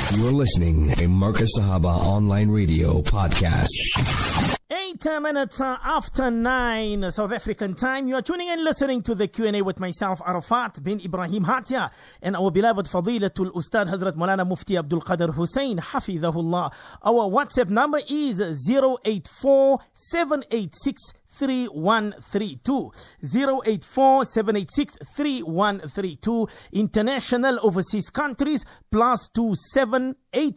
You're listening to Marcus Sahaba Online Radio Podcast. 8 minutes after 9 South African time. You are tuning in, listening to the Q&A with myself, Arafat bin Ibrahim Hatia, and our beloved Fadilatul Ustad Hazrat Maulana Mufti Abdul Qadir Hussein, Hafidhahullah. Our WhatsApp number is 084-786-3132. 084-786-3132. International overseas countries +27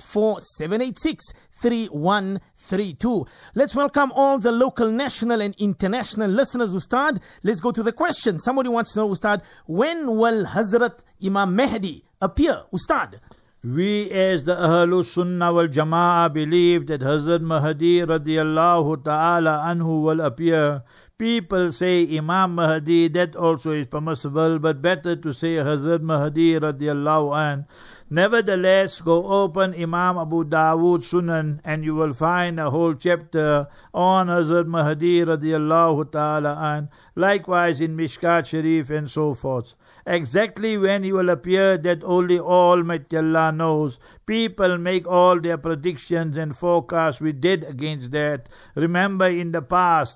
84-786-3132. Let's welcome all the local, national and international listeners, Ustad. Let's go to the question. Somebody wants to know, Ustad, when will Hazrat Imam Mahdi appear, Ustad? We as the Ahlul Sunnah wal Jama'ah believe that Hazrat Mahdi radiallahu ta'ala anhu will appear. People say Imam Mahdi, that also is permissible, but better to say Hazrat Mahdi radiallahu an. Nevertheless, go open Imam Abu Dawood Sunan and you will find a whole chapter on Hazrat Mahdi radiallahu ta'ala an. Likewise in Mishkat Sharif and so forth. Exactly when he will appear, that only Almighty Allah knows. People make all their predictions and forecasts. We did against that. Remember in the past,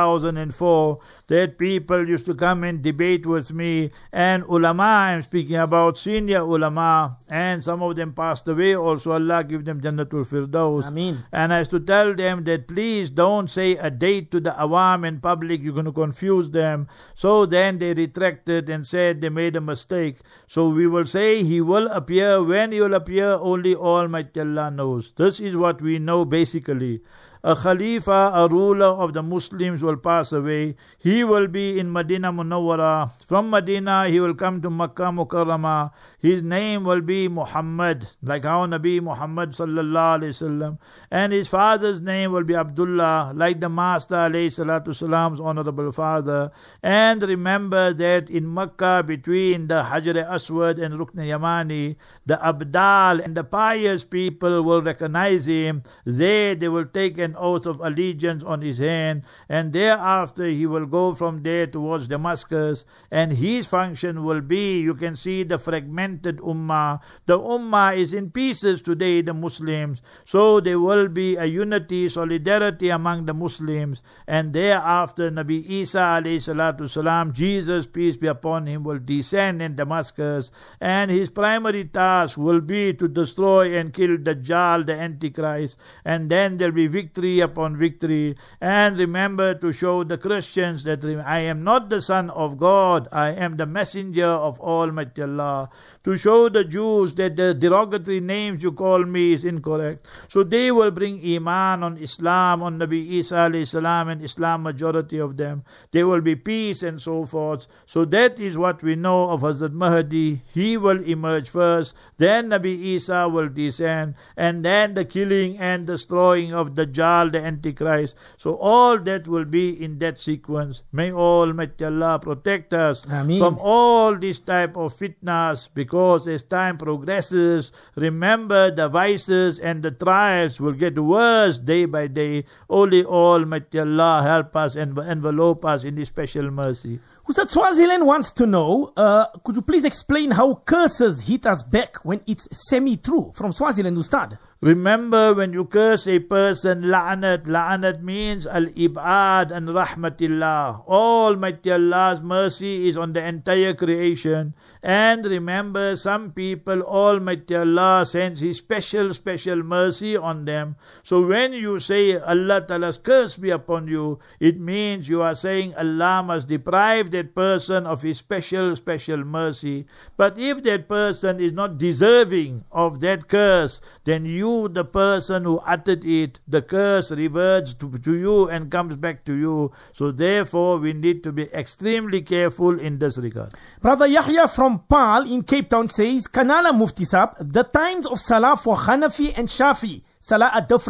2004, that people used to come and debate with me, and ulama, I'm speaking about senior ulama, and some of them passed away also. Allah give them Jannatul Firdaus. Ameen. And I used to tell them that please don't say a date to the awam and public, you're going to confuse them. So then they retracted and said they made a mistake. So we will say he will appear. When he will appear, only Almighty Allah knows. This is what we know basically. A Khalifa, a ruler of the Muslims will pass away. He will be in Medina Munawwara. From Medina he will come to Makkah Mukarramah. His name will be Muhammad, like how Nabi Muhammad sallallahu alayhi wasallam. And his father's name will be Abdullah, like the Master alayhi salatu salam's honorable father. And remember that in Makkah, between the Hajar Aswad and Rukn Yamani, the Abdal and the pious people will recognize him. They will take an oath of allegiance on his hand, and thereafter he will go from there towards Damascus, and his function will be, you can see the fragmented ummah. The ummah is in pieces today, the Muslims, so there will be a unity, solidarity among the Muslims, and thereafter Nabi Isa alayhi salatu salam, Jesus peace be upon him, will descend in Damascus, and his primary task will be to destroy and kill Dajjal, the Antichrist, and then there will be victory upon victory. And remember to show the Christians that I am not the son of God, I am the messenger of Almighty Allah. To show the Jews that the derogatory names you call me is incorrect. So they will bring Iman on Islam, on Nabi Isa alayhi salam and Islam, majority of them. There will be peace and so forth. So that is what we know of Hazrat Mahdi. He will emerge first, then Nabi Isa will descend, and then the killing and destroying of Dajjal, the Antichrist. So all that will be in that sequence. May Almighty Allah protect us Ameen. From all these type of fitnas, because as time progresses, remember the vices and the trials will get worse day by day. Only Almighty Allah help us and envelope us in His special mercy. Ustad, Swaziland wants to know, could you please explain how curses hit us back when it's semi-true? From Swaziland, Ustad. Remember, when you curse a person, la'anat means al-ib'ad and rahmatillah. Almighty Allah's mercy is on the entire creation. And remember, some people, Almighty Allah sends His special mercy on them. So when you say Allah Ta'ala's curse be upon you, it means you are saying Allah must deprive that person of His special mercy. But if that person is not deserving of that curse, then you, the person who uttered it, the curse reverts to you and comes back to you. So therefore we need to be extremely careful in this regard. Brother Yahya from Paarl in Cape Town says, Kanala Mufti Sahab, the times of Salah for Hanafi and Shafi Salah are different.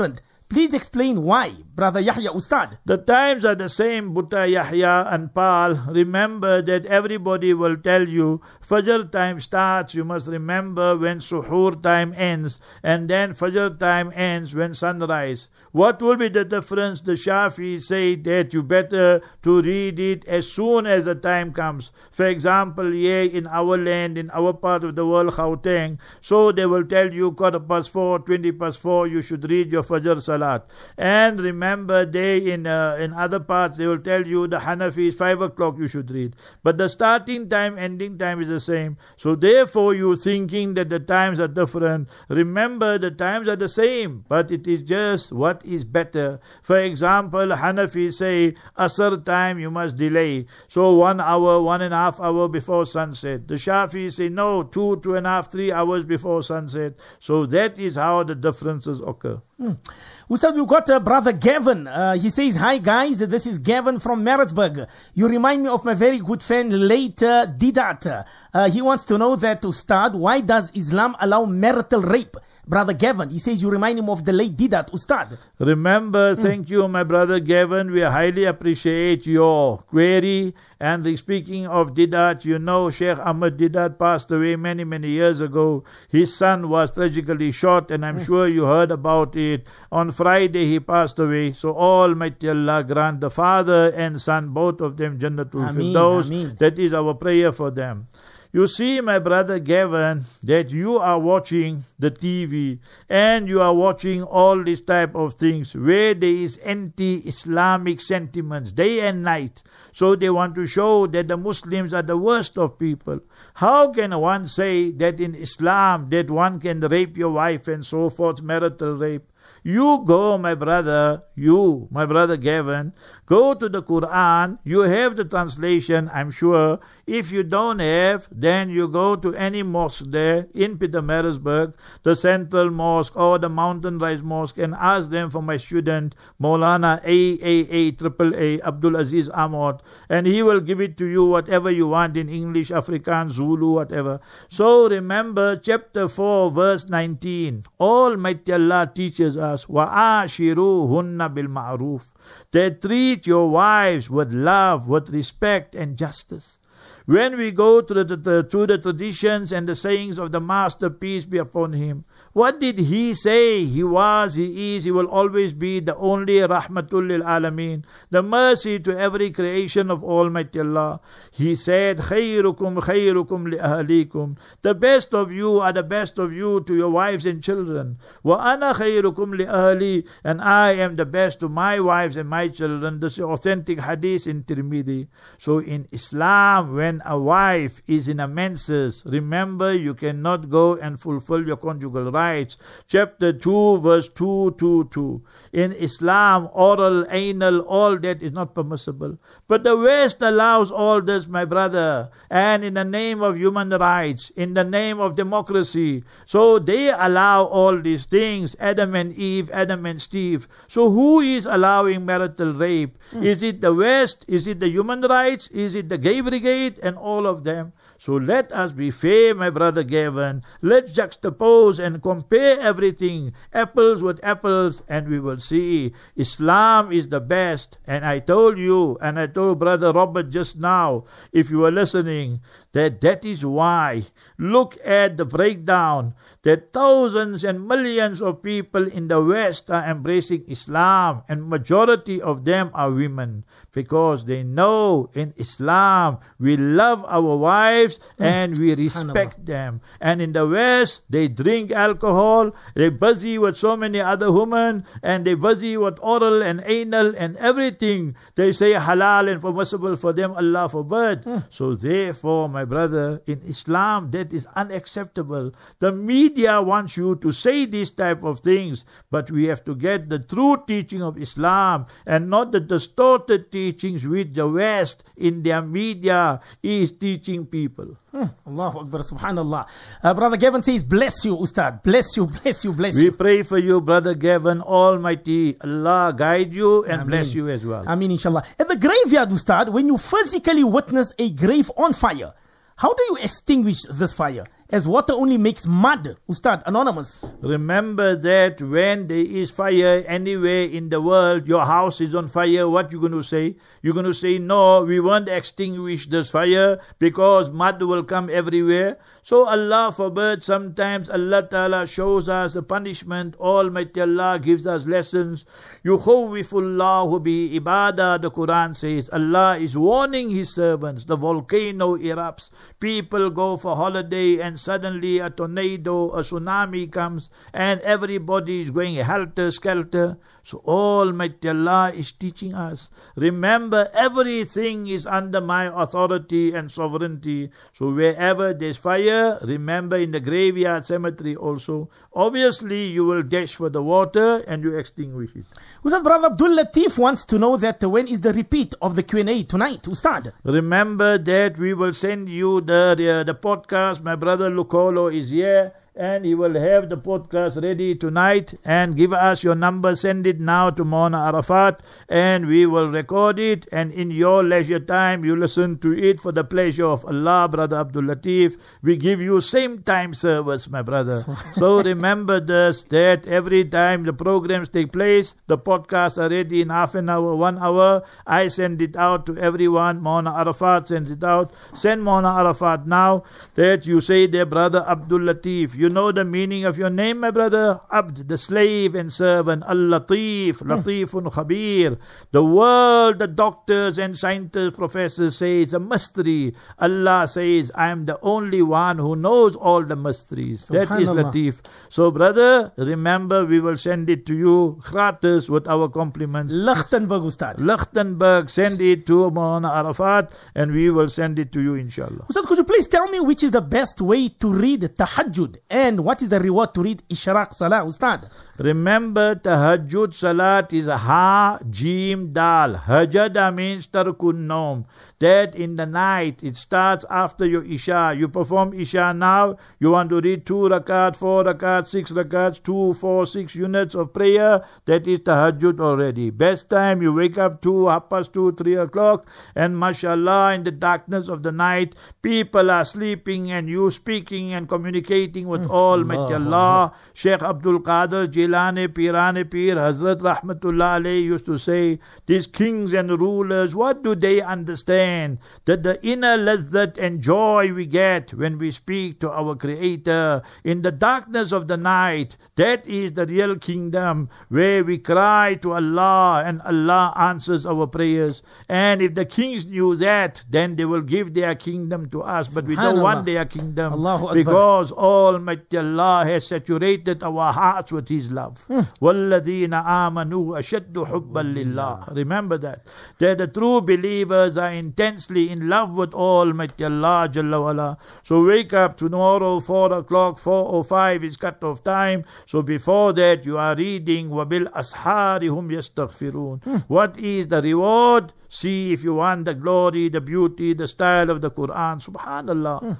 Please explain why, Brother Yahya Ustad. The times are the same, Butta Yahya and Paul. Remember that everybody will tell you Fajr time starts, you must remember when Suhoor time ends, and then Fajr time ends when sunrise. What will be the difference? The Shafi say that you better to read it as soon as the time comes. For example, here in our land, in our part of the world, Gauteng, so they will tell you 4:15, 20:4, you should read your Fajr Salat. And remember, they in other parts, they will tell you the Hanafis 5 o'clock you should read. But the starting time, ending time is the same. So therefore, you thinking that the times are different. Remember, the times are the same, but it is just what is better. For example, Hanafis say Asr time you must delay. So 1 hour, 1.5 hour before sunset. The Shafis say no, 2.5, 3 hours before sunset. So that is how the differences occur. Ustad, we've got Brother Gavin. He says, hi guys, this is Gavin from Maritzburg. You remind me of my very good friend, late Didat. He wants to know that, Ustad, why does Islam allow marital rape? Brother Gavin, he says you remind him of the late Didat, Ustad. Remember, thank you, my brother Gavin. We highly appreciate your query. And speaking of Didat, you know Sheikh Ahmad Didat passed away many, many years ago. His son was tragically shot, and I'm sure you heard about it. On Friday, he passed away. So Almighty Allah grant the father and son, both of them, Jannatul Firdaus. That is our prayer for them. You see, my brother Gavin, that you are watching the TV and you are watching all these type of things where there is anti-Islamic sentiments day and night. So they want to show that the Muslims are the worst of people. How can one say that in Islam that one can rape your wife and so forth, marital rape? You go, my brother Gavin, go to the Quran. You have the translation, I'm sure. If you don't have, then you go to any mosque there in Pietermaritzburg, the Central Mosque or the Mountain Rise Mosque, and ask them for my student, Maulana AAA Abdul Aziz Ahmad, and he will give it to you whatever you want in English, Afrikaans, Zulu, whatever. So remember, chapter 4, verse 19. Almighty Allah teaches us, وَآشِرُوهُنَّ بِالْمَعْرُوفِ, that treat your wives with love, with respect and justice. When we go to the traditions and the sayings of the Master, peace be upon him, what did he say? He was, he is, he will always be the only Rahmatul lil Alameen, the mercy to every creation of Almighty Allah. He said, خَيْرُكُمْ خَيْرُكُمْ لِأَهْلِيكُمْ, the best of you are the best of you to your wives and children. وَأَنَا خَيْرُكُمْ لِأَهْلِي, and I am the best to my wives and my children. This is authentic hadith in Tirmidhi. So in Islam, when a wife is in a menses, remember you cannot go and fulfill your conjugal rights. Chapter 2, verse 222. In Islam, oral, anal, all that is not permissible. But the West allows all this, my brother. And in the name of human rights, in the name of democracy, so they allow all these things. Adam and Eve, Adam and Steve. So who is allowing marital rape? Is it the West? Is it the human rights? Is it the gay brigade? And all of them. So let us be fair, my brother Gavin. Let's juxtapose and compare everything, apples with apples, and we will see Islam is the best. And I told you, and I told Brother Robert just now, if you were listening, that is why. Look at the breakdown, that thousands and millions of people in the West are embracing Islam, and majority of them are women, because they know in Islam we love our wives and we respect them. And in the West, they drink alcohol, they're busy with so many other women, and they're busy with oral and anal and everything. They say halal and permissible for them, Allah forbid. So therefore, my brother, in Islam, that is unacceptable. The media wants you to say these type of things, but we have to get the true teaching of Islam and not the distorted teachings which the West in their media is teaching people. Allahu Akbar, subhanallah. Brother Gavin says, bless you, Ustad. Bless you, bless you, bless you. We pray for you, Brother Gavin. Almighty Allah guide you and bless you as well. Ameen, inshallah. At the graveyard, Ustad, when you physically witness a grave on fire, how do you extinguish this fire? As water only makes mud, Ustad, anonymous. Remember that when there is fire anywhere in the world, your house is on fire, what you going to say? You're going to say, no, we won't extinguish this fire because mud will come everywhere. So Allah forbid, sometimes Allah Ta'ala shows us a punishment. Almighty Allah gives us lessons. Yukhawwifullahu bi ibadah, the Quran says. Allah is warning His servants. The volcano erupts. People go for holiday and suddenly a tornado, a tsunami comes and everybody is going helter-skelter. So Almighty Allah is teaching us. Remember, everything is under my authority and sovereignty. So wherever there's fire, remember in the graveyard cemetery also, obviously you will dash for the water and you extinguish it. Ustad, Brother Abdul Latif wants to know that when is the repeat of the Q&A tonight, Ustad? Remember that we will send you the podcast. My brother Lukolo is here, and he will have the podcast ready tonight. And give us your number, send it now to Maulana Arafat, and we will record it. And in your leisure time, you listen to it for the pleasure of Allah, Brother Abdul Latif. We give you same time service, my brother. So remember this, that every time the programs take place, the podcasts are ready in half an hour, 1 hour. I send it out to everyone. Maulana Arafat sends it out. Send Maulana Arafat now that you say there, Brother Abdul Latif. You know the meaning of your name, my brother? Abd, the slave and servant. Al-Latif, Latifun Khabir. The world, the doctors and scientists, professors say it's a mystery. Allah says, I am the only one who knows all the mysteries. That is Latif. So brother, remember we will send it to you gratis with our compliments. Lichtenberg, Ustad. Lichtenberg, send it to Maulana Arafat and we will send it to you, inshallah. Ustad, could you please tell me which is the best way to read Tahajjud? And what is the reward to read Ishraq Salah, Ustad? Remember, Tahajjud Salat is a Ha, Jim, Dal. Hajada means Tarkun Nom. That in the night, it starts after your Isha. You perform Isha now, you want to read 2 rakat, 4 rakat, 6 rakats, 2, 4, 6 units of prayer. That is Tahajjud already. Best time, you wake up 2:30, 3 o'clock, and mashallah, in the darkness of the night, people are sleeping and you speaking and communicating with Almighty Allah. Sheikh Abdul Qadir Jilani, Pirani Pir, Hazrat Rahmatullah alayhi used to say, these kings and rulers, what do they understand? That the inner lazzat and joy we get when we speak to our Creator in the darkness of the night, that is the real kingdom where we cry to Allah and Allah answers our prayers. And if the kings knew that, then they will give their kingdom to us, but we don't want their kingdom because Almighty Allah has saturated our hearts with His love. وَالَّذِينَ آمَنُوا أَشَدُّ حُبًّا لِلَّهِ. Remember that the true believers are intensely in love with Almighty Allah Jalla wala. So wake up tomorrow 4 o'clock, 4:05 is cut off time. So before that you are reading وَبِالْأَسْحَارِ هُمْ يَسْتَغْفِرُونَ. What is the reward? See if you want the glory, the beauty, the style of the Quran. Subhanallah.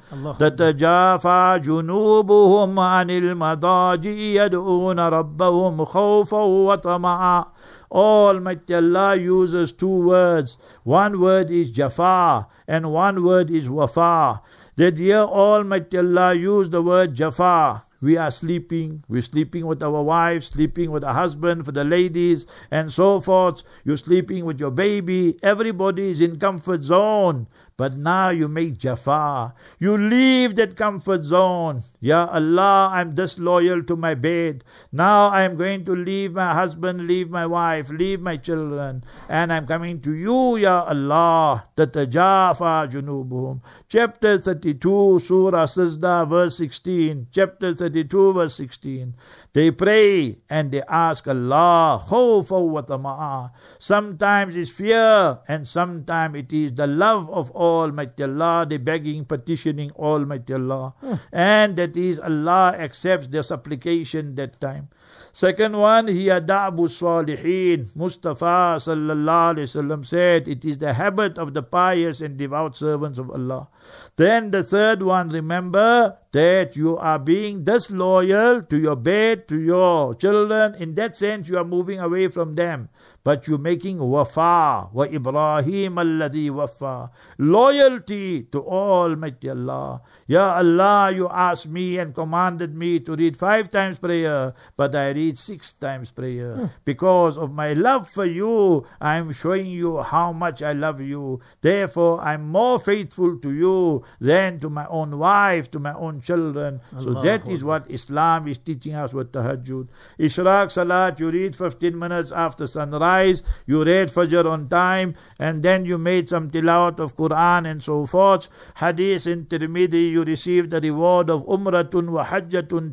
تَتَجَافَى جُنُوبُهُمْ عَنِ الْمَضَاجِعِ يَدْعُونَ رَبَّهُمْ خَوْفًا وَطَمَعًا. Almighty Allah uses 2 words. One word is Jafa and one word is Wafa. That here Almighty Allah used the word Jafa. We are sleeping. We're sleeping with our wives, sleeping with our husband, for the ladies, and so forth. You're sleeping with your baby. Everybody is in comfort zone. But now you make Jafa. You leave that comfort zone. Ya Allah, I'm disloyal to my bed. Now I'm going to leave my husband, leave my wife, leave my children. And I'm coming to you, Ya Allah. Tatajafa junubuhum. Chapter 32, Surah Sajda, verse 16. Chapter 32, verse 16. They pray and they ask Allah, khawfa wa tama'a. Sometimes it's fear and sometimes it is the love of Almighty Allah. They begging, petitioning Almighty Allah. And that is Allah accepts their supplication that time. Second one, hiya da'bu salihin. Mustafa sallallahu alayhi wasallam said, it is the habit of the pious and devout servants of Allah. Then the third one, remember, that you are being disloyal to your bed, to your children. In that sense, you are moving away from them. But you're making wafa, wa Ibrahim alladhi wafa. Loyalty to Almighty Allah. Ya Allah, you asked me and commanded me to read 5 times prayer, but I read 6 times prayer. Because of my love for you, I'm showing you how much I love you. Therefore, I'm more faithful to you than to my own wife, to my own children. So that is what Islam is teaching us with tahajjud. Ishraq Salat, you read 15 minutes after sunrise. You read Fajr on time, and then you made some tilawat of Quran and so forth. Hadith in Tirmidhi, you received the reward of Umratun wa Hajjatun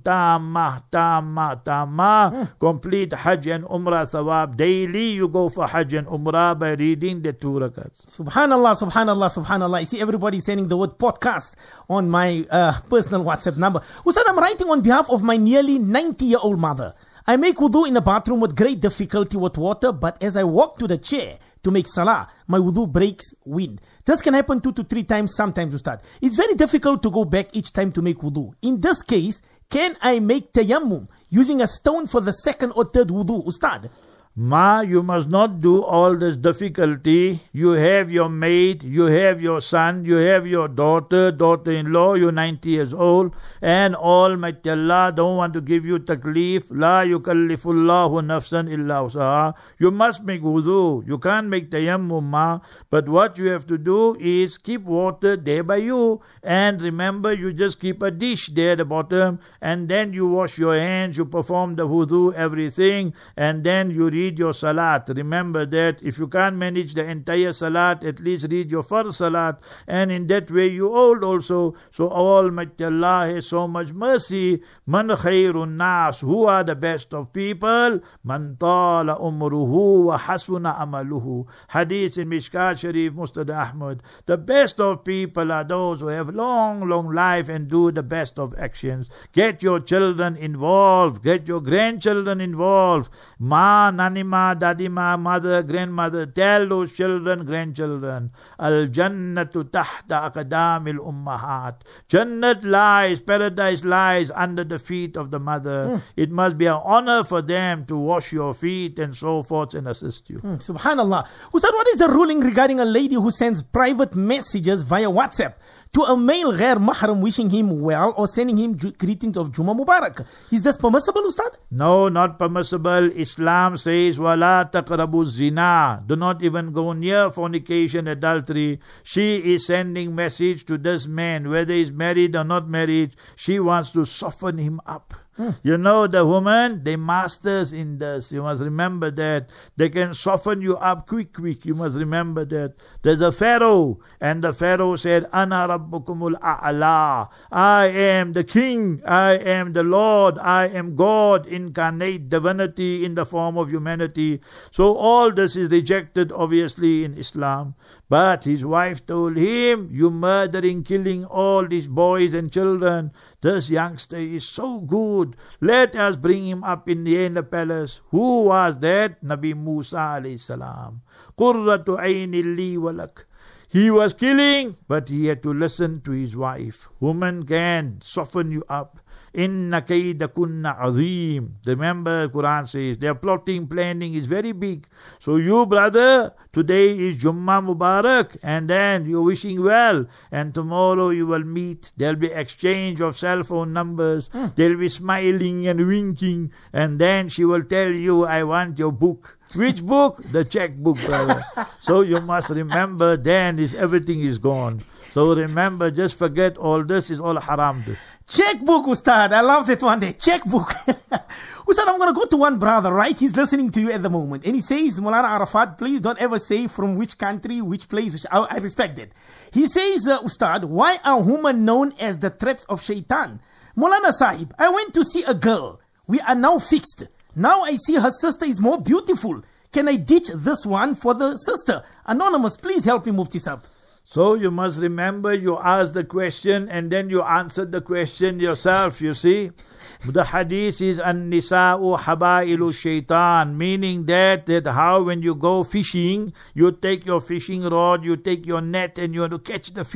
Tamma. Complete Hajj and Umrah thawab. Daily you go for Hajj and Umrah by reading the 2 rakats. Subhanallah, subhanallah, subhanallah. I see everybody sending the word podcast on my personal WhatsApp number. Ustad, I'm writing on behalf of my nearly 90-year-old mother. I make wudu in the bathroom with great difficulty with water, but as I walk to the chair to make salah, my wudu breaks wind. This can happen 2 to 3 times sometimes, Ustad. It's very difficult to go back each time to make wudu. In this case, can I make tayammum using a stone for the 2nd or 3rd wudu, Ustad? Ma, you must not do all this difficulty. You have your maid, you have your son, you have your daughter-in-law, you're 90 years old, and Almighty Allah don't want to give you taklif. La yukallifullahu nafsan illa usaha. You must make wudu. You can't make tayammum, ma. But what you have to do is keep water there by you, and remember, you just keep a dish there at the bottom, and then you wash your hands, you perform the wudu, everything, and then you read your salat. Remember that if you can't manage the entire salat, at least read your first salat, and in that way you old also. So Almighty Allah has so much mercy. Man khairun nas, who are the best of people? Man tala umruhu wa hasuna amaluhu. Hadith in Mishkat Sharif, Musnad Ahmad. The best of people are those who have long life and do the best of actions. Get your children involved, get your grandchildren involved. Ma, nanima, dadima, mother, grandmother, tell those children, grandchildren, al-jannatu tahta aqdamil ummahat. Jannat lies, paradise lies under the feet of the mother. It must be an honor for them to wash your feet and so forth and assist you. Subhanallah. Ustad, what is the ruling regarding a lady who sends private messages via WhatsApp to a male ghair mahram wishing him well or sending him greetings of Juma Mubarak? Is this permissible, Ustad? No, not permissible. Islam says, wala taqrabu zina. Do not even go near fornication, adultery. She is sending message to this man, whether he's married or not married. She wants to soften him up. You know, the woman, they masters in this. You must remember that. They can soften you up quick. You must remember that. There's a Pharaoh, and the Pharaoh said, Ana Rabbukumul A'la. I am the king. I am the Lord. I am God, incarnate divinity in the form of humanity. So all this is rejected, obviously, in Islam. But his wife told him, you murdering, killing all these boys and children. This youngster is so good. Let us bring him up in the palace. Who was that? Nabi Musa alayhi salam. Qurratu ayni li walak. He was killing, but he had to listen to his wife. Woman can soften you up. Inna kaydakunna azim. Remember, Quran says their plotting, planning is very big. So you, brother, today is Jummah Mubarak, and then you're wishing well, and tomorrow you will meet. There'll be exchange of cell phone numbers. They'll be smiling and winking, and then she will tell you, I want your book. Which book? The checkbook, brother. So you must remember, then everything is gone. So remember, just forget all this is all haram. This checkbook, Ustad. I love that one day. Checkbook. Ustad, I'm going to go to one brother, right? He's listening to you at the moment. And he says, Maulana Arafat, please don't ever say from which country, which place. Which I respect it. He says, Ustad, why are women known as the traps of shaitan? Maulana Sahib, I went to see a girl. We are now fixed. Now I see her sister is more beautiful. Can I ditch this one for the sister? Anonymous, please help me, Mufti Sahib. So you must remember, you asked the question and then you answered the question yourself, you see. The hadith is an-nisa'u habailu shaitan, meaning that how when you go fishing, you take your fishing rod, you take your net and you want to catch the fish.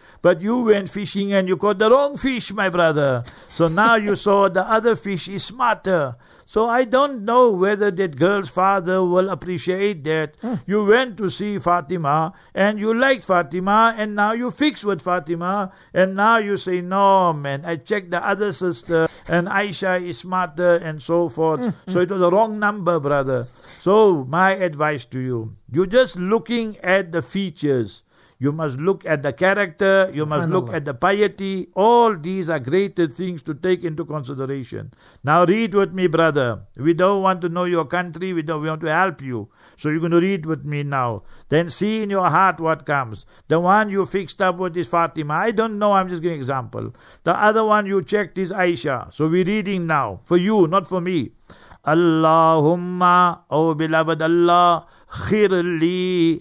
But you went fishing and you caught the wrong fish, my brother. So now you saw the other fish is smarter. So I don't know whether that girl's father will appreciate that. You went to see Fatima and you liked Fatima and now you fixed with Fatima and now you say, no man, I checked the other sister and Aisha is smarter and so forth. So it was a wrong number, brother. So my advice to you, you're just looking at the features. You must look at the character, you must look at the piety. All these are greater things to take into consideration. Now read with me, brother. We don't want to know your country, we want to help you. So you're going to read with me now. Then see in your heart what comes. The one you fixed up with is Fatima. I don't know, I'm just giving an example. The other one you checked is Aisha. So we're reading now. For you, not for me. Allahumma, oh beloved Allah, khirli,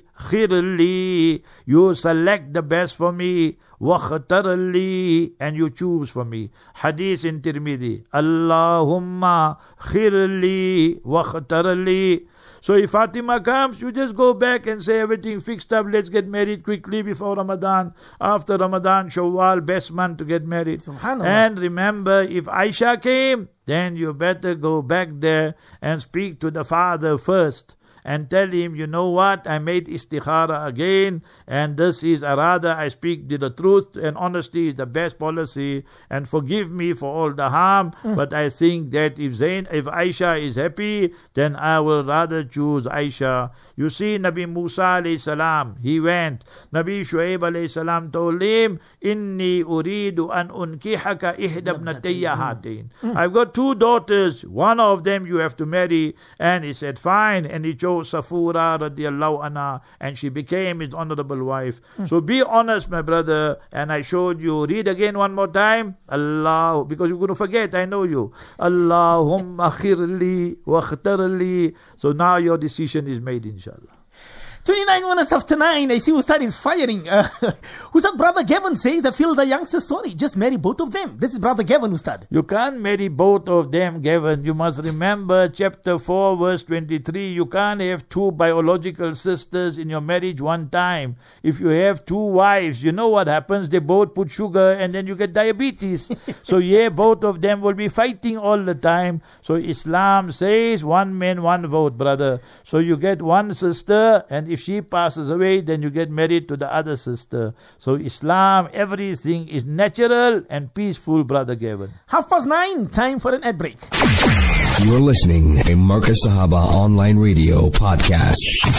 you select the best for me, wakhtarli, and you choose for me. Hadith in Tirmidhi. Allahumma khirli, wakhtarli. So if Fatima comes, you just go back and say everything fixed up, let's get married quickly before Ramadan. After Ramadan, Shawwal, best month to get married. And remember, if Aisha came, then you better go back there and speak to the father first. And tell him, you know what, I made istikhara again, and this is rather I speak the truth, and honesty is the best policy, and forgive me for all the harm, but I think that if Aisha is happy, then I will rather choose Aisha. You see, Nabi Musa alayhi salam, he went. Nabi Shuaib alayhi salam told him, Inni uridu an unkihaka ihda ibnatayya hatain. I've got 2 daughters, one of them you have to marry. And he said, fine, and he chose Safura radiallahu anha, and she became his honorable wife. So be honest, my brother, and I showed you. Read again one more time. Allah, because you're going to forget, I know you. Allahumma khirli wa khtarli. So now your decision is made, inshallah. 29 minutes after 9, I see Ustad is firing. Ustad, Brother Gavin says, I feel the youngsters sorry, just marry both of them. This is Brother Gavin, Ustad. You can't marry both of them, Gavin. You must remember chapter 4, verse 23. You can't have 2 biological sisters in your marriage one time. If you have 2 wives, you know what happens? They both put sugar and then you get diabetes. So yeah, both of them will be fighting all the time. So Islam says, 1 man, 1 vote, brother. So you get 1 sister, and if she passes away, then you get married to the other sister. So Islam, everything is natural and peaceful, Brother Gavin. 9:30, time for an ad break. You're listening to Marcus Sahaba Online Radio Podcast.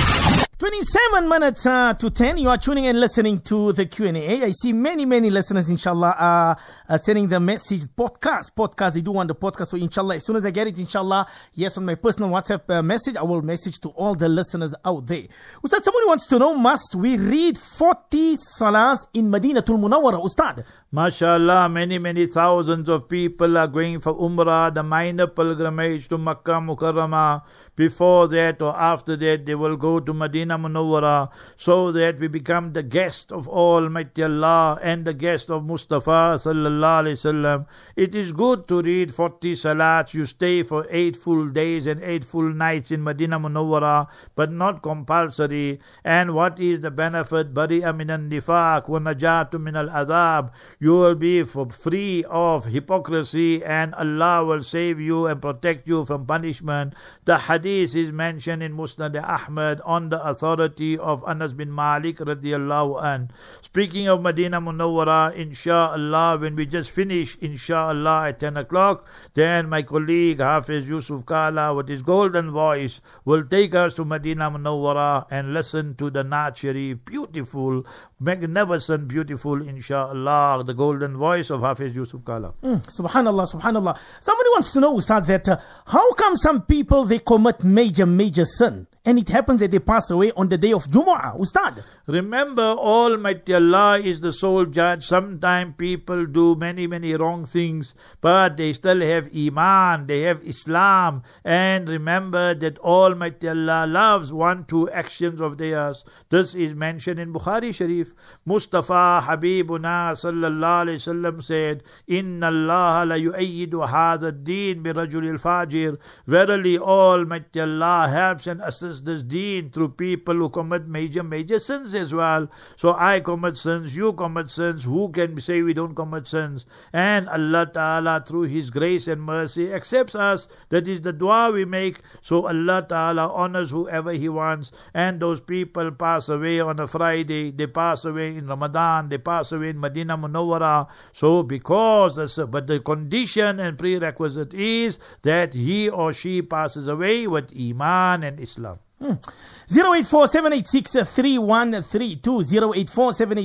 27 minutes to 10. You are tuning and listening to the Q&A. I see many listeners, inshallah, are sending the message podcast. They do want the podcast. So inshallah, as soon as I get it, inshallah, yes, on my personal WhatsApp message, I will message to all the listeners out there. Ustad, somebody wants to know, must we read 40 salahs in Madinatul Munawwara, Ustad? MashaAllah, many thousands of people are going for Umrah, the minor pilgrimage to Makkah Mukarramah. Before that or after that, they will go to Madinah Munawwara, so that we become the guest of Almighty Allah and the guest of Mustafa sallallahu alaihi wasallam. It is good to read 40 salats. You stay for 8 full days and 8 full nights in Madinah Munawwara, but not compulsory. And what is the benefit? Bari'a minan nifaq wa najatu minal adhab. You will be free of hypocrisy, and Allah will save you and protect you from punishment. The hadith is mentioned in Musnad Ahmad on the authority of Anas bin Malik radiallahu an. Speaking of Madinah Munawwara, inshallah, when we just finish, inshallah, at 10 o'clock, then my colleague Hafiz Yusuf Kala with his golden voice will take us to Madinah Munawwara and listen to the Naat Sharif. Beautiful, magnificent, beautiful, inshallah, the golden voice of Hafiz Yusuf Kala. Subhanallah. Somebody wants to know, Ustad, that how come some people, they commit major sin, and it happens that they pass away on the day of Jumu'ah, Ustad? Remember, Almighty Allah is the sole judge. Sometimes people do many wrong things, but they still have Iman, they have Islam. And remember that Almighty Allah loves 1-2 actions of theirs. This is mentioned in Bukhari Sharif. Mustafa Habibuna sallallahu alayhi wasallam said, Inna Allah la yu'ayyidu hadha ad-deen bi rajulil fajir. Verily Almighty Allah helps and assists balance this deen through people who commit major sins as well. So I commit sins, you commit sins. Who can say we don't commit sins? And Allah Ta'ala, through His grace and mercy, accepts us. That is the dua we make. So Allah Ta'ala honors whoever He wants. And those people pass away on a Friday, they pass away in Ramadan, they pass away in Medina Munawwara. So but the condition and prerequisite is that he or she passes away with Iman and Islam. 084-786-3132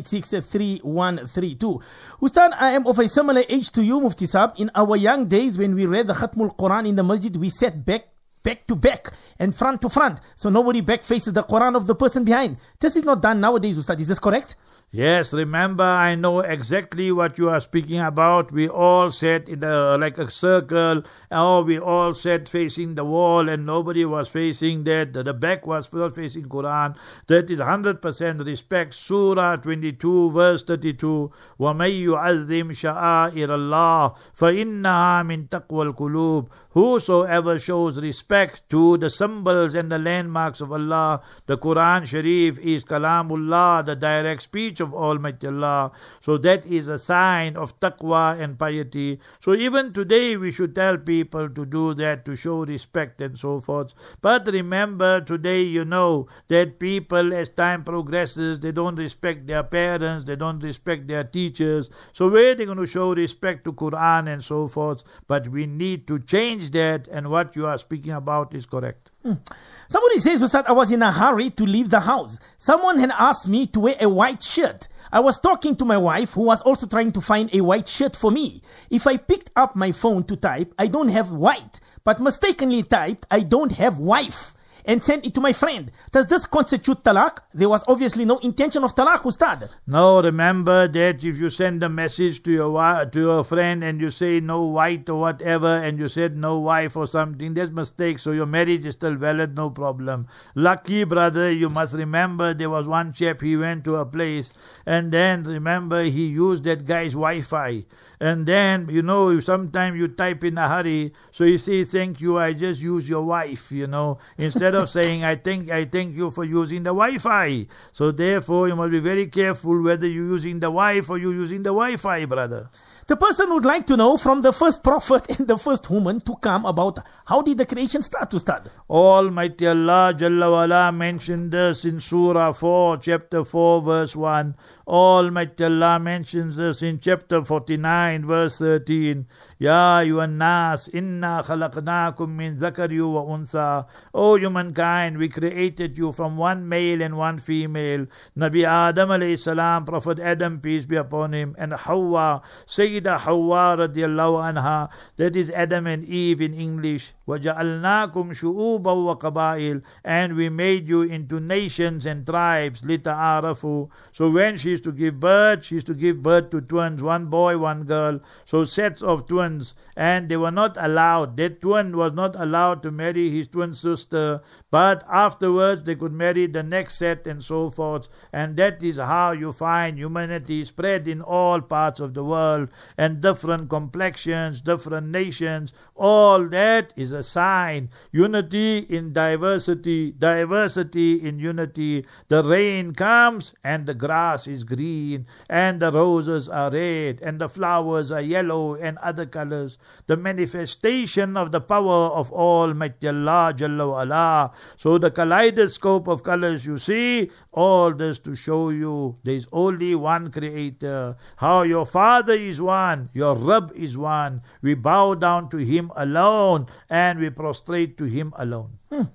084-786-3132. Ustad, I am of a similar age to you, Mufti Saab. In our young days, when we read the Khatmul Quran in the masjid, we sat back to back and front to front, so nobody back faces the Quran of the person behind. This is not done nowadays, Ustad. Is this correct? Yes, remember, I know exactly what you are speaking about. We all sat in like a circle, or we all sat facing the wall, and nobody was facing that. The back was not facing Quran. That is 100% respect. Surah 22, verse 32. وَمَن يُعَظِّمْ شَعَائِرَ اللَّهِ فَإِنَّهَا مِن تَقْوَى الْقُلُوبِ. Whosoever shows respect to the symbols and the landmarks of Allah, the Quran Sharif is Kalamullah, the direct speech of Almighty Allah. So that is a sign of taqwa and piety. So even today we should tell people to do that, to show respect and so forth. But remember, today you know that people, as time progresses, they don't respect their parents, they don't respect their teachers. So where are they going to show respect to Quran and so forth? But we need to change that, and what you are speaking about is correct. Somebody says, Ustad, I was in a hurry to leave the house. Someone had asked me to wear a white shirt. I was talking to my wife, who was also trying to find a white shirt for me. If I picked up my phone to type, I don't have white, but mistakenly typed, I don't have wife, and sent it to my friend. Does this constitute talaq? There was obviously no intention of talaq, Ustad. No, remember that if you send a message to your friend and you say no white or whatever, and you said no wife or something, that's mistake. So your marriage is still valid, no problem. Lucky brother, you must remember there was one chap, he went to a place, and then remember he used that guy's Wi-Fi. And then, sometimes you type in a hurry, so you say, thank you, I just use your wife, instead of saying, I thank you for using the Wi-Fi. So therefore, you must be very careful whether you're using the wife or you're using the Wi-Fi, brother. The person would like to know from the first prophet and the first woman to come about how did the creation start, Ustad? Almighty Allah Jalla wa'ala mentioned this in Surah 4, chapter 4, verse 1. Almighty Allah mentions this in chapter 49, verse 13. Ya ayyuhan nas, inna khalaqnakum min dhakari wa unsa. O humankind, we created you from one male and one female. Nabi Adam alayhi salam, Prophet Adam, peace be upon him, and Hawa, Sayyidah Hawa radiallahu anha, that is Adam and Eve in English. وَجَعَلْنَاكُمْ شُعُوبًا وَقَبَائِلَ, and we made you into nations and tribes, لِتَعَارَفُوا. So when she is to give birth, she is to give birth to twins, one boy, one girl. So sets of twins, and they were not allowed. That twin was not allowed to marry his twin sister, but afterwards they could marry the next set and so forth. And that is how you find humanity spread in all parts of the world, and different complexions, different nations. All that is a sign. Unity in diversity, diversity in unity. The rain comes and the grass is green, and the roses are red, and the flowers are yellow and other colors. The manifestation of the power of Almighty Allah Jalla wa'ala. So the kaleidoscope of colors you see, all this to show you there is only one creator. How your Father is one, your Rabb is one. We bow down to Him alone, and we prostrate to Him alone.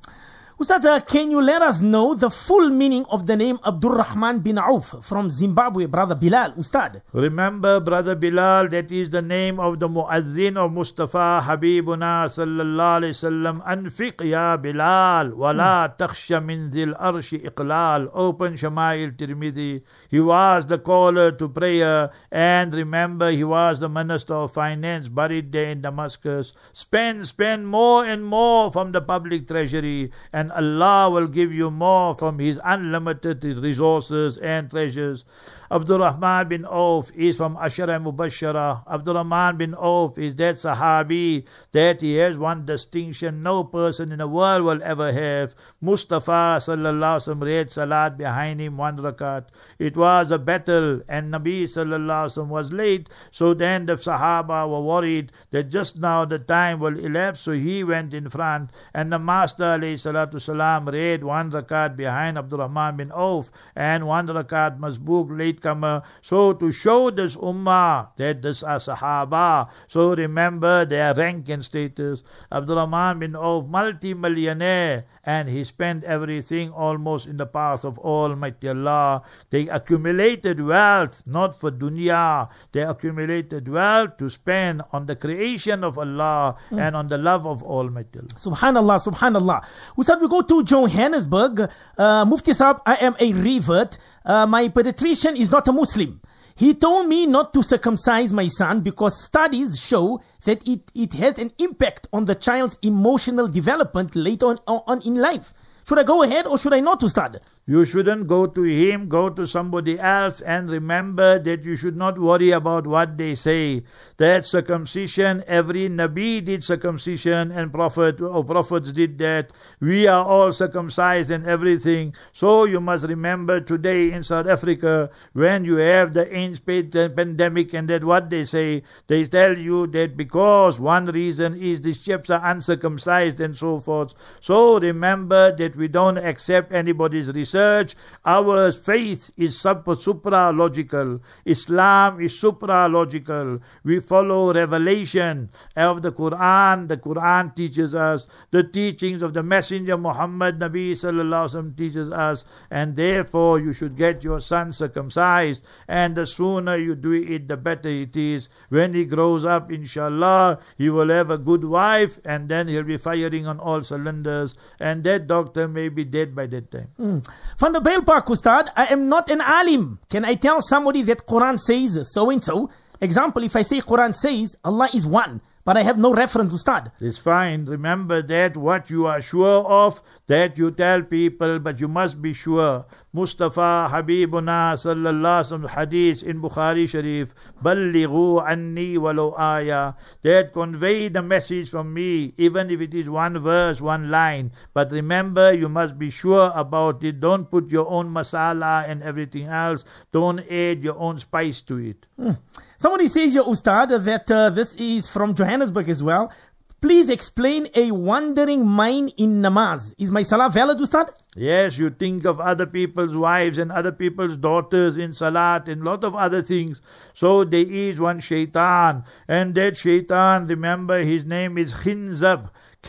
Ustad, can you let us know the full meaning of the name Abdul Rahman bin Auf from Zimbabwe, Brother Bilal, Ustad? Remember, Brother Bilal, that is the name of the Muazzin of Mustafa Habibuna sallallahu alayhi wasallam. Anfiq ya Bilal, wala takhsha min dhil arshi iqlal. Open Shama'il Tirmidhi. He was the caller to prayer, and remember, he was the Minister of Finance buried there in Damascus. Spend more and more from the public treasury, and and Allah will give you more from His unlimited resources and treasures. Abdul Rahman bin Auf is from Ashara Mubashara. Abdul Rahman bin Auf is that Sahabi that he has one distinction no person in the world will ever have. Mustafa sallallahu alaihi wasallam read salat behind him 1 rakat. It was a battle and Nabi sallallahu alaihi wasallam was late, so then the Sahaba were worried that just now the time will elapse, so he went in front and the Master alayhi salatu salam read 1 rakat behind Abdul Rahman bin Auf and 1 rakat masbook latecomer, so to show this ummah that this are Sahaba, so remember their rank and status. Abdul Rahman bin Auf, multi-millionaire, and he spent everything almost in the path of Almighty Allah. They accumulated wealth not for dunya, they accumulated wealth to spend on the creation of Allah and on the love of Almighty Allah. Subhanallah, subhanallah. Ustad, we go to Johannesburg. Mufti Saab, I am a revert. My pediatrician is not a Muslim. He told me not to circumcise my son because studies show that it has an impact on the child's emotional development later on in life. Should I go ahead or should I not, Ustad? You shouldn't go to him, go to somebody else, and remember that you should not worry about what they say. That circumcision, every Nabi did circumcision and prophets did that. We are all circumcised and everything. So you must remember today in South Africa, when you have the AIDS pandemic and that what they say, they tell you that because one reason is these chaps are uncircumcised and so forth. So remember that we don't accept anybody's research. Our faith is supra-logical. Islam is supra-logical. We follow revelation of the Quran. The Quran teaches us. The teachings of the Messenger Muhammad Nabi Sallallahu Alaihi Wasallam teaches us. And therefore you should get your son circumcised. And the sooner you do it, the better it is. When he grows up, inshallah, he will have a good wife. And then he'll be firing on all cylinders. And that doctor may be dead by that time. Van der Bijlpark, Ustad, I am not an alim. Can I tell somebody that Quran says so and so? Example, if I say Quran says Allah is one, but I have no reference, Ustad. It's fine. Remember that what you are sure of, that you tell people, but you must be sure. Mustafa Habibuna sallallahu alaihi wasallam hadith in Bukhari Sharif, Ballighu anni walau ayah, that convey the message from me, even if it is one verse, one line. But remember, you must be sure about it. Don't put your own masala and everything else. Don't add your own spice to it. Somebody says here, Ustad, that this is from Johannesburg as well. Please explain a wandering mind in namaz. Is my salah valid, Ustad? Yes, you think of other people's wives and other people's daughters in salat and lot of other things. So there is one shaitan. And that shaitan, remember, his name is Khinzab.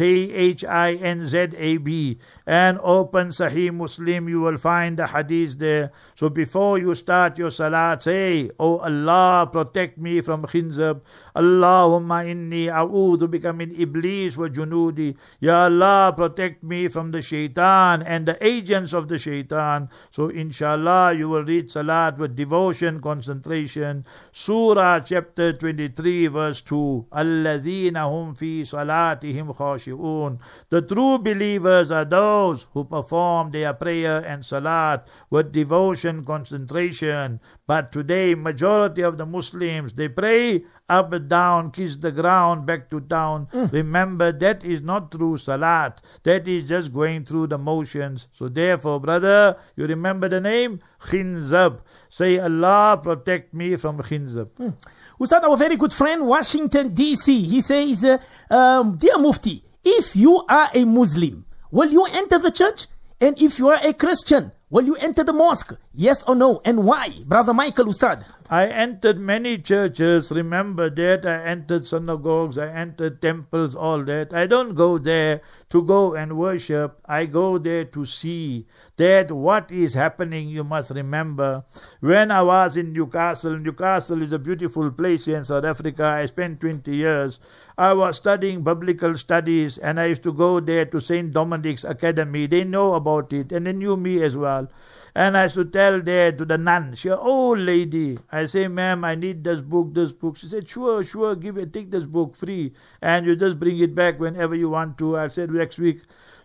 Khinzab. And open Sahih Muslim, you will find the hadith there. So before you start your salat, say, Oh Allah, protect me from Khinzab. Allahumma inni a'udhu bika min iblis wa junudi. Ya Allah, protect me from the shaitan and the agents of the shaitan. So inshallah, you will read salat with devotion, concentration. Surah chapter 23 verse 2. Alladhina hum fi salatihim khashi'un. The true believers are those who perform their prayer and salat with devotion, concentration. But today, majority of the Muslims, they pray up and down, kiss the ground, back to town. Remember, that is not true salat. That is just going through the motions. So therefore, brother, you remember the name? Khinzab. Say, Allah, protect me from Khinzab. Ustad, our very good friend, Washington, D.C., he says, Dear Mufti, if you are a Muslim, will you enter the church? And if you are a Christian, will you enter the mosque? Yes or no? And why? Brother Michael, Ustad. I entered many churches. Remember that. I entered synagogues. I entered temples, all that. I don't go there to go and worship. I go there to see that what is happening. You must remember. When I was in Newcastle is a beautiful place here in South Africa. I spent 20 years. I was studying biblical studies and I used to go there to St. Dominic's Academy. They know about it and they knew me as well. And I used to tell there to the nun, she said, oh lady, I say, ma'am, I need this book. She said, sure, take this book free. And you just bring it back whenever you want to. I said, next week.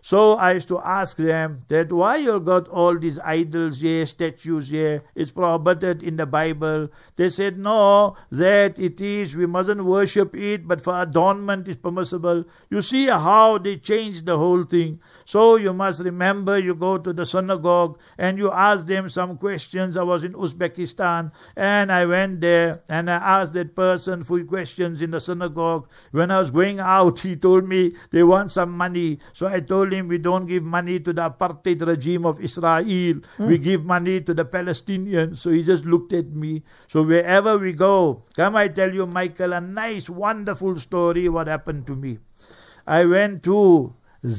So I used to ask them that why you got all these idols here, statues here, it's prohibited in the Bible. They said no, that it is, we mustn't worship it, but for adornment is permissible. You see how they changed the whole thing. So you must remember, you go to the synagogue and you ask them some questions. I was in Uzbekistan and I went there and I asked that person few questions in the synagogue. When I was going out, he told me they want some money. So I told him we don't give money to the apartheid regime of Israel. We give money to the Palestinians. So he just looked at me. So wherever we go, come I tell you, Michael, a nice, wonderful story what happened to me. I went to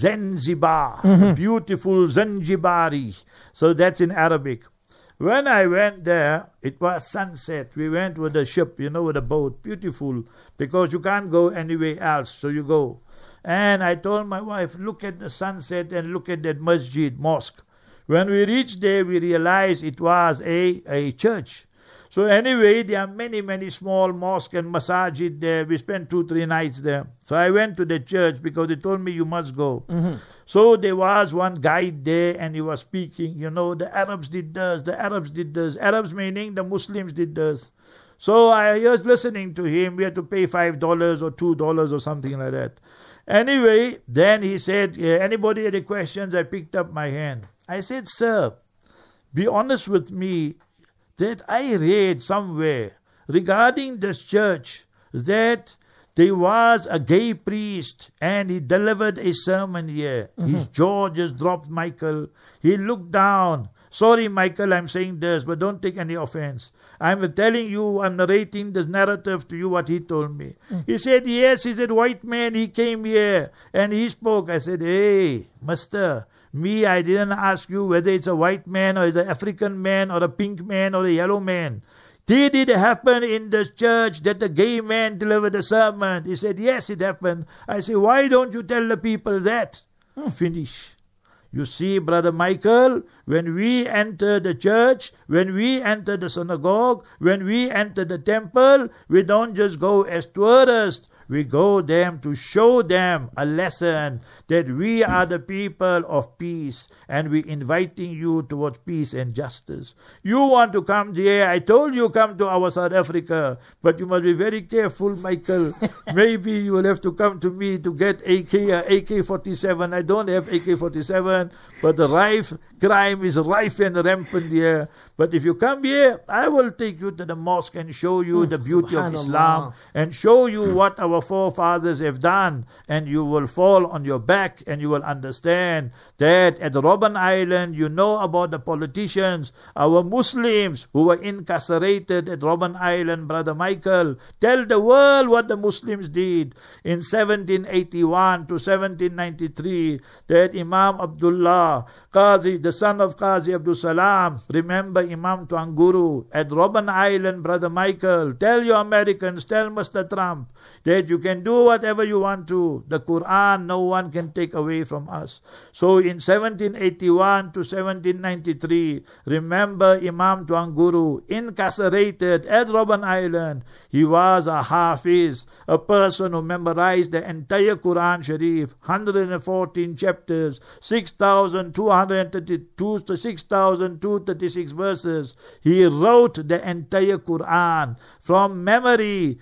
Zanzibar, beautiful Zanzibari. So that's in Arabic. When I went there, it was sunset. We went with a ship, with a boat. Beautiful. Because you can't go anywhere else. So you go. And I told my wife, look at the sunset and look at that masjid, mosque. When we reached there, we realized it was a church. So anyway, there are many, many small mosques and masajid there. We spent 2-3 nights there. So I went to the church because they told me you must go. So there was one guide there and he was speaking, the Arabs did this, the Arabs did this. Arabs meaning the Muslims did this. So I was listening to him. We had to pay $5 or $2 or something like that. Anyway, then he said, anybody had any questions? I picked up my hand. I said, sir, be honest with me that I read somewhere regarding this church that there was a gay priest and he delivered a sermon here. His jaw just dropped, Michael. He looked down. Sorry, Michael, I'm saying this, but don't take any offense. I'm telling you, I'm narrating this narrative to you, what he told me. He said, yes, he said, white man, he came here and he spoke. I said, hey, mister, I didn't ask you whether it's a white man or it's an African man or a pink man or a yellow man. Did it happen in the church that the gay man delivered a sermon? He said, yes, it happened. I said, why don't you tell the people that? Finish. You see, Brother Michael, when we enter the church, when we enter the synagogue, when we enter the temple, we don't just go as tourists. We go there to show them a lesson that we are the people of peace and we're inviting you towards peace and justice. You want to come here, I told you come to our South Africa, but you must be very careful, Michael. Maybe you will have to come to me to get AK-47. I don't have AK-47, but the crime is rife and rampant here. But if you come here, I will take you to the mosque and show you the beauty of Islam and show you what our forefathers have done, and you will fall on your back and you will understand that at Robben Island, you know about the politicians, our Muslims who were incarcerated at Robben Island, Brother Michael. Tell the world what the Muslims did in 1781 to 1793, that Imam Abdullah, Qazi, the son of Qazi Abdul Salam, remember Imam Tuanguru at Robben Island, Brother Michael. Tell your Americans, tell Mr. Trump that you can do whatever you want to. The Quran, no one can take away from us. So in 1781 to 1793, remember Imam Tuanguru, incarcerated at Robben Island. He was a Hafiz, a person who memorized the entire Quran Sharif, 114 chapters, 6,232 to 6,236 verses. He wrote the entire Quran from memory,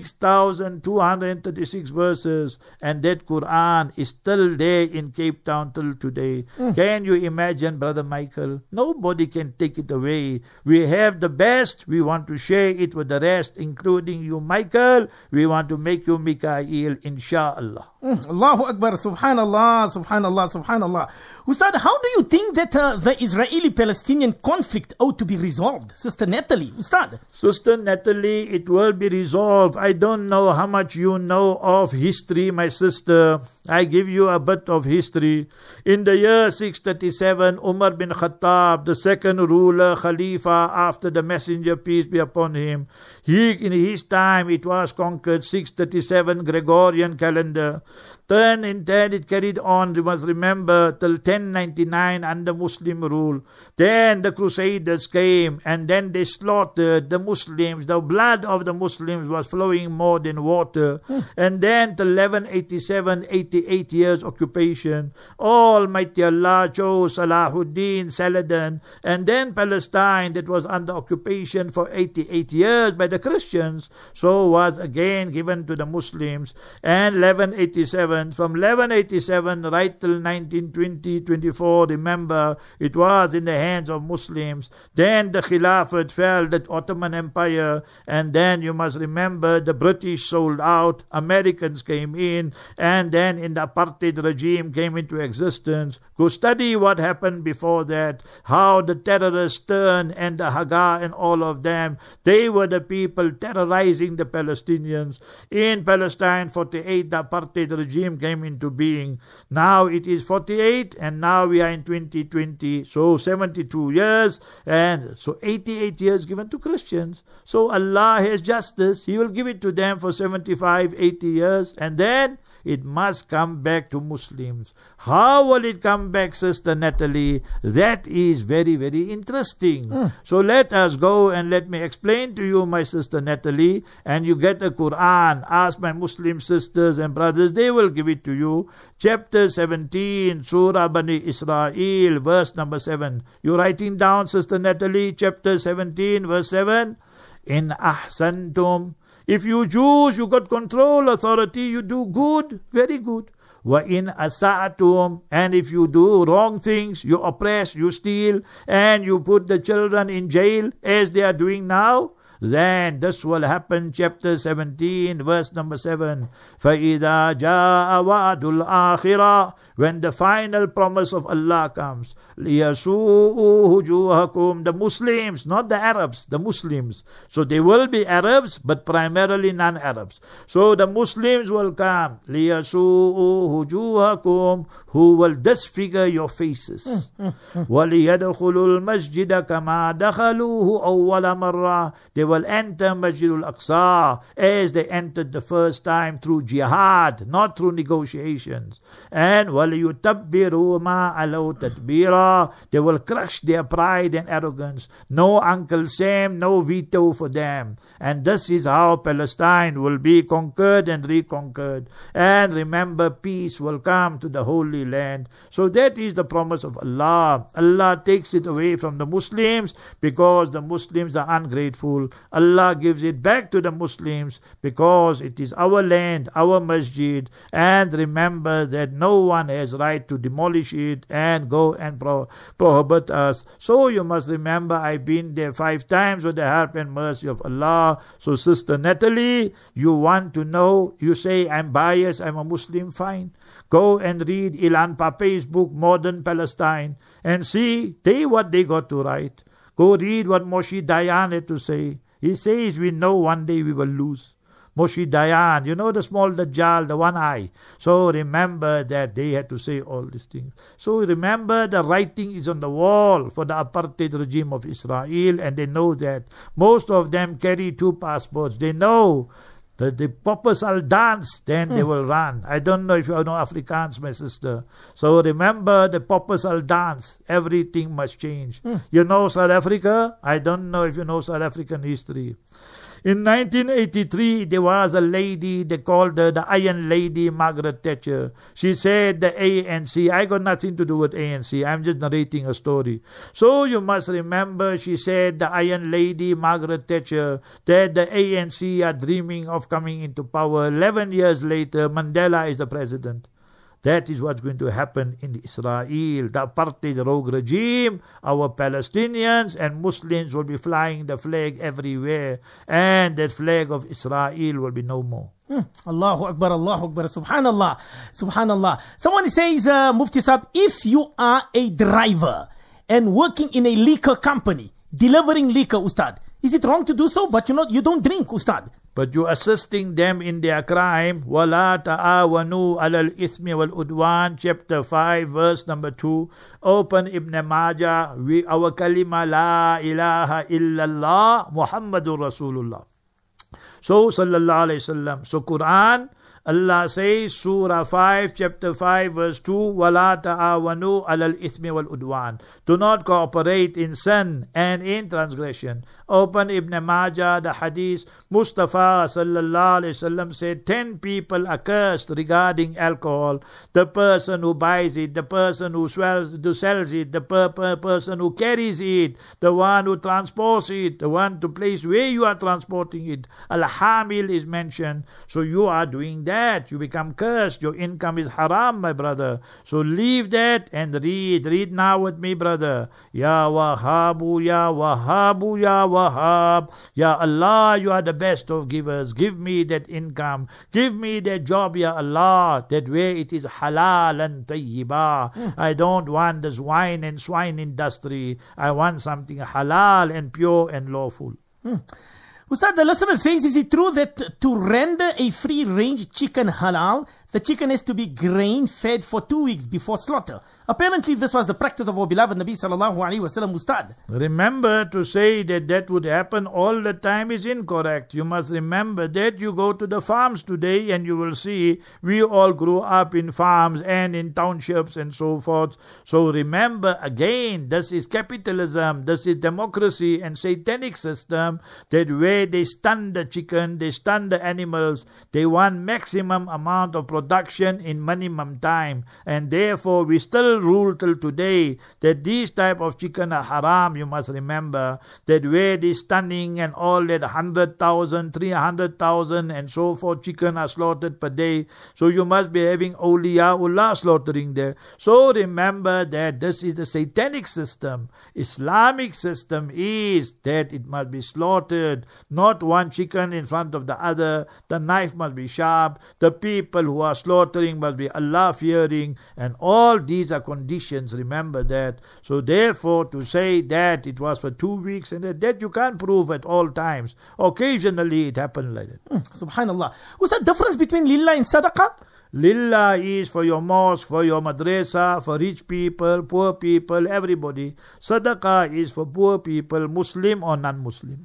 6,236 verses, and that Quran is still there in Cape Town till today. Can you imagine, Brother Michael? Nobody can take it away. We have the best. We want to share it with the rest, including you, Michael. We want to make you Mikael, inshallah. Allahu Akbar, subhanallah, subhanallah, subhanallah. Ustad, how do you think that the Israeli-Palestinian conflict ought to be resolved? Sister Natalie, Ustad. Sister Natalie, it will be resolved. I don't know how much you know of history, my sister. I give you a bit of history. In the year 637, Umar bin Khattab, the second ruler, Khalifa, after the Messenger, peace be upon him, in his time, it was conquered, 637 Gregorian calendar. Then it carried on, you must remember, till 1099 under Muslim rule. Then the Crusaders came and then they slaughtered the Muslims. The blood of the Muslims was flowing more than water. And then till 1187, 88 years occupation. Almighty Allah chose Salahuddin, Saladin, and then Palestine that was under occupation for 88 years by the Christians, so was again given to the Muslims. And 1187, from 1187 right till 1920-24, remember, it was in the hands of Muslims. Then the Khilafat fell, the Ottoman Empire, and then you must remember the British sold out, Americans came in, and then in the apartheid regime came into existence. Go study what happened before that, how the terrorists turned, and the Haga and all of them, they were the people terrorizing the Palestinians. In Palestine, 48, the apartheid regime came into being. Now it is 48, and now we are in 2020, so 72 years, and so 88 years given to Christians. So Allah has justice, He will give it to them for 75, 80 years, and then it must come back to Muslims. How will it come back, Sister Natalie? That is very, very interesting. So let us go and let me explain to you, my Sister Natalie, and you get the Quran. Ask my Muslim sisters and brothers, they will give it to you. Chapter 17, Surah Bani Israel, verse number 7. You writing down, Sister Natalie, chapter 17, verse 7? In ahsantum. If you Jews, you got control, authority, you do good, very good. Wa in asa'atum, and if you do wrong things, you oppress, you steal, and you put the children in jail, as they are doing now, then this will happen. Chapter 17, verse number 7. فَإِذَا جَاءَ وَعْدُ الْآخِرَةِ, when the final promise of Allah comes, لِيَسُوءُ وُجُوهَكُمْ, the Muslims, not the Arabs, the Muslims. So they will be Arabs, but primarily non-Arabs. So the Muslims will come, لِيَسُوءُ وُجُوهَكُمْ, who will disfigure your faces. وَلِيَدْخُلُوا الْمَسْجِدَ كَمَا دَخَلُوهُ أَوَّلَ مَرَّةٍ, they will enter Masjid al-Aqsa as they entered the first time through jihad, not through negotiations. And وَلِيُتَبِّرُوا مَا عَلَوْا تَتْبِيرًا, they will crush their pride and arrogance. No Uncle Sam, no veto for them. And this is how Palestine will be conquered and reconquered. And remember, peace will come to the Holy Land. So that is the promise of Allah. Allah takes it away from the Muslims because the Muslims are ungrateful. Allah gives it back to the Muslims because it is our land, our masjid. And remember that no one has right to demolish it and go and prohibit us. So you must remember, I've been there 5 times with the help and mercy of Allah. So Sister Natalie, you want to know, you say I'm biased, I'm a Muslim, fine. Go and read Ilan Pape's book, Modern Palestine, and see what they got to write. Go read what Moshe Dayan had to say. He says we know one day we will lose. Moshe Dayan, you know the small Dajjal, the one eye. So remember that they had to say all these things. So remember the writing is on the wall for the apartheid regime of Israel, and they know that. Most of them carry 2 passports. They know that the poppers will dance, then they will run. I don't know if you know Afrikaans, my sister. So remember, the poppers will dance. Everything must change. You know South Africa? I don't know if you know South African history. In 1983, there was a lady, they called her the Iron Lady, Margaret Thatcher. She said the ANC, I got nothing to do with ANC, I'm just narrating a story. So you must remember, she said, the Iron Lady, Margaret Thatcher, that the ANC are dreaming of coming into power. 11 years later, Mandela is the president. That is what's going to happen in Israel. The apartheid rogue regime, our Palestinians and Muslims will be flying the flag everywhere. And that flag of Israel will be no more. Allahu Akbar, Allahu Akbar, Subhanallah, Subhanallah. Someone says, Mufti Sahib, if you are a driver and working in a liquor company, delivering liquor, Ustad, is it wrong to do so? But you don't drink, Ustad. But you assisting them in their crime. وَلَا تَعَاوَنُوا عَلَى الْإِثْمِ وَالْعُدْوَانِ, chapter 5, verse number 2. Open Ibn Majah, our kalima, La ilaha illallah, Muhammadur Rasulullah. So, sallallahu alayhi wasallam. So, Quran, Allah says, Surah 5, chapter 5, verse 2, وَلَا تَعَاوَنُوا عَلَى الْإِثْمِ وَالْعُدْوَانِ. Do not cooperate in sin and in transgression. Open Ibn Majah, the hadith, Mustafa sallallahu alayhi wasallam said, 10 people are cursed regarding alcohol. The person who buys it, the person who sells it, the person who carries it, the one who transports it, the one to place where you are transporting it. Al-Hamil is mentioned. So you are doing that. You become cursed. Your income is haram, my brother. So leave that and read. Read now with me, brother. Ya Wahhabu, Ya Wahhabu, Ya Wahhab. Ya Allah, you are the best of givers. Give me that income. Give me that job, Ya Allah, that way it is halal and tayyibah. I don't want this wine and swine industry. I want something halal and pure and lawful. Ustad, the listener says, is it true that to render a free-range chicken halal, the chicken has to be grain-fed for 2 weeks before slaughter? Apparently, this was the practice of our beloved Nabi sallallahu alaihi wasallam, Ustad. Remember, to say that would happen all the time is incorrect. You must remember that you go to the farms today and you will see we all grew up in farms and in townships and so forth. So remember again, this is capitalism, this is democracy and satanic system, that way they stun the chicken, they stun the animals, they want maximum amount of production in minimum time, and therefore we still rule till today that these type of chicken are haram. You must remember that way the stunning and all that 100,000, 300,000 and so forth chicken are slaughtered per day. So you must be having awliyaullah slaughtering there. So remember that this is the satanic system. Islamic system is that it must be slaughtered, not one chicken in front of the other. The knife must be sharp. The people who are slaughtering must be Allah fearing, and all these are conditions. Remember that. So therefore, to say that it was for 2 weeks and that you can't prove at all times. Occasionally it happened like that. Subhanallah. What's the difference between lillah and sadaqah? Lillah is for your mosque, for your madrasa, for rich people, poor people, everybody. Sadaqah is for poor people, Muslim or non-Muslim.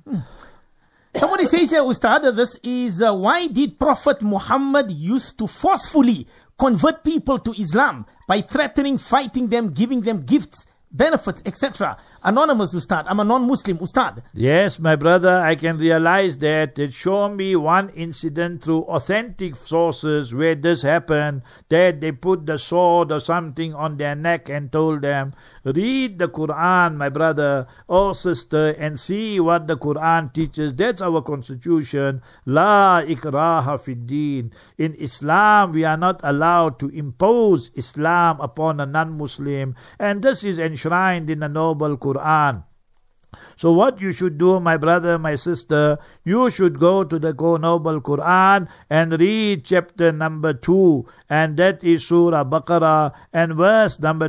Somebody says here, Ustad, this is why did Prophet Muhammad used to forcefully convert people to Islam by threatening, fighting them, giving them gifts, benefits, etc.? Anonymous, Ustad. I'm a non-Muslim, Ustad. Yes, my brother, I can realize that. Show me one incident through authentic sources where this happened, that they put the sword or something on their neck and told them, read the Quran, my brother or sister, and see what the Quran teaches. That's our constitution. La ikraha fid deen. In Islam, we are not allowed to impose Islam upon a non-Muslim, and this is enshrined in the noble Quran. So what you should do, my brother, my sister, you should go to the noble Quran and read chapter number 2, and that is Surah Baqarah, and verse number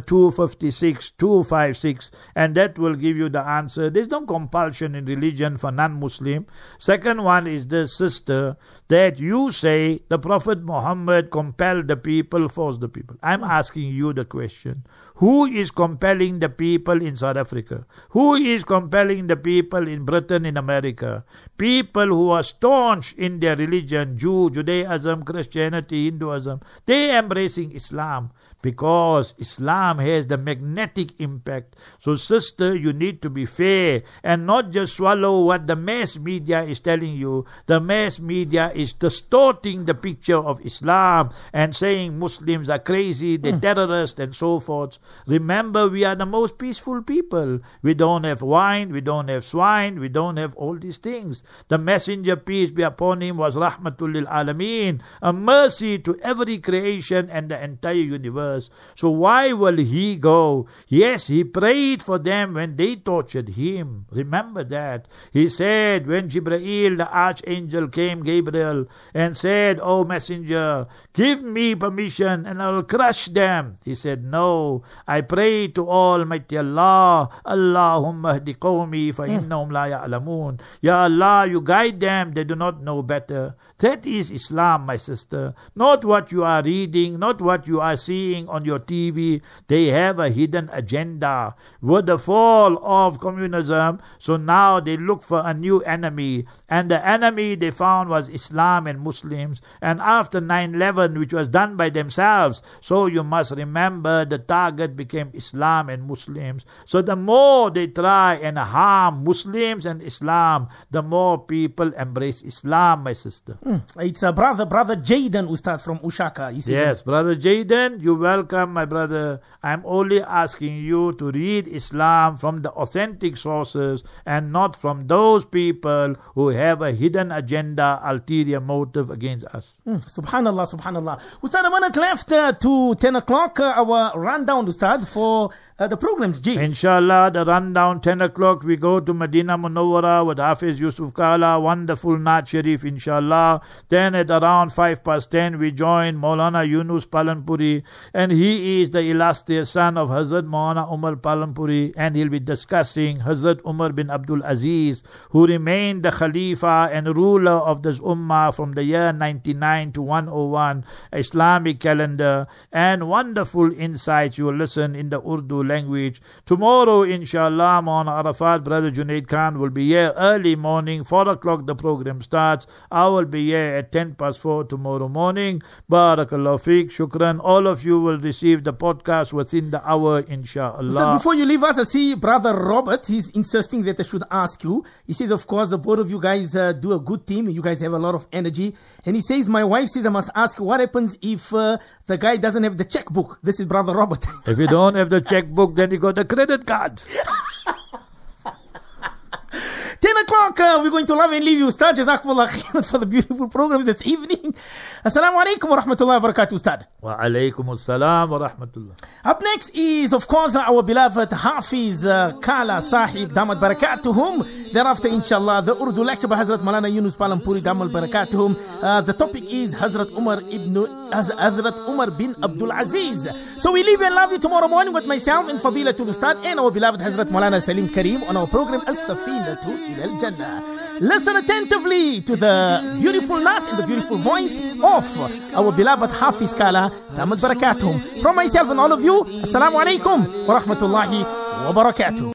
256, and that will give you the answer. There's no compulsion in religion for non-Muslim. Second one is this, sister, that you say the Prophet Muhammad compelled the people, forced the people. I'm asking you the question. Who is compelling the people in South Africa? Who is compelling the people in Britain, in America? People who are staunch in their religion, Judaism, Christianity, Hinduism, they embracing Islam because Islam has the magnetic impact. So sister, you need to be fair and not just swallow what the mass media is telling you. The mass media is distorting the picture of Islam and saying Muslims are crazy, they're terrorists and so forth. Remember, we are the most peaceful people. We don't have wine, we don't have swine, we don't have all these things. The messenger, peace be upon him, was rahmatul lil alameen, a mercy to every creation and the entire universe. So why will he go? Yes, he prayed for them when they tortured him. Remember that. He said when Jibreel, the archangel, came, Gabriel, and said, "Oh messenger, give me permission and I will crush them." He said, "No, I pray to Almighty Allah, Allahumma hdi قومي فإنهم لا يعلمون. Ya Allah, you guide them, they do not know better. That is Islam, my sister. Not what you are reading, not what you are seeing on your TV. They have a hidden agenda. With the fall of communism, so now they look for a new enemy. And the enemy they found was Islam and Muslims. And after 9/11, which was done by themselves, so you must remember the target became Islam and Muslims. So the more they try and harm Muslims and Islam, the more people embrace Islam, my sister. It's a brother Jaden Ustad from Ushaka. He says, yes, brother Jaden, you're welcome, my brother. I'm only asking you to read Islam from the authentic sources and not from those people who have a hidden agenda, ulterior motive against us. Subhanallah, subhanallah. Ustad, a minute left to 10 o'clock. Our rundown, Ustad, for the programs. G. Inshallah, the rundown, 10 o'clock, we go to Medina Munawwara with Hafiz Yusuf Kala, wonderful Naat Sharif, inshallah. Then at around 10:05, we join Maulana Yunus Palanpuri, and he is the illustrious son of Hazrat Maulana Umar Palanpuri, and he'll be discussing Hazrat Umar bin Abdul Aziz, who remained the Khalifa and ruler of this Ummah from the year 99 to 101, Islamic calendar, and wonderful insights you will listen in the Urdu language. Tomorrow, inshallah, Maulana Arafat, Brother Junaid Khan will be here early morning, 4 o'clock the program starts. I will be here at 4:10 tomorrow morning. Barakallahu feek, shukran. All of you will receive the podcast within the hour, inshallah. Ustad, before you leave us, I see Brother Robert, he's insisting that I should ask you. He says, of course, the both of you guys do a good team. You guys have a lot of energy. And he says, my wife says I must ask, what happens if the guy doesn't have the checkbook? This is Brother Robert. If you don't have the checkbook, then you got the credit card. 10 o'clock, we're going to love and leave you, Ustad. Jazakumullah khairan for the beautiful program this evening. Assalamu alaikum wa rahmatullahi wa barakatuh, Ustad. Wa alaikum assalam wa rahmatullah. Up next is, of course, our beloved Hafiz Kala Sahib, Damat Barakatuhum. Thereafter, inshallah, the Urdu lecture by Hazrat Maulana Yunus Palanpuri, Damat Barakatuhum. The topic is Hazrat Umar bin Abdul Aziz. So we leave and love you tomorrow morning with myself and Fadilatul Ustad and our beloved Hazrat Maulana Salim Kareem on our program As-Safinatu ila al-Jannah. Listen attentively to the beautiful naat and the beautiful voice of our beloved Hafiz Kala, Damat Barakatuhum. From myself and all of you, Assalamu alaikum wa rahmatullahi wa barakatuh.